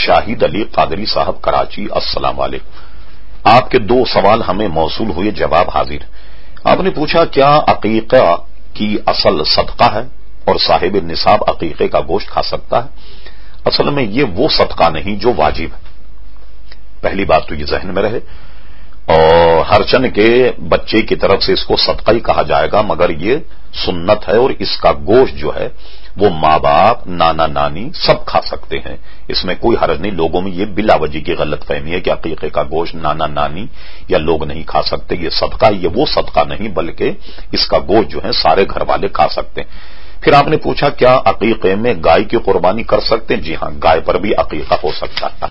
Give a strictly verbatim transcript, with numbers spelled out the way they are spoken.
शाहिद अली कादरी साहब कराची, अस्सलाम वालेकुम। आपके दो सवाल हमें मौसूल हुए, जवाब हाजिर। आपने पूछा क्या अकीका की असल सदका है और साहिब निसाब अकीके का गोश्त खा सकता है। असल में ये वो सदका नहीं जो वाजिब है, पहली बात तो ये जहन में रहे। और हर चन के बच्चे की तरफ से इसको सदका ही कहा जाएगा, मगर ये सुन्नत है और इसका गोश्त जो है वो माँ बाप, नाना नानी सब खा सकते हैं, इसमें कोई हर्ज नहीं। लोगों में ये बिलावजी की गलत फहमी है कि अकीके का गोश्त नाना नानी या लोग नहीं खा सकते। ये सदका, ये वो सदका नहीं बल्कि इसका गोश्त जो है सारे घर वाले खा सकते हैं। फिर आपने पूछा क्या अकीके में गाय की कुर्बानी कर सकते हैं। जी हां, गाय पर भी अकीका हो सकता है।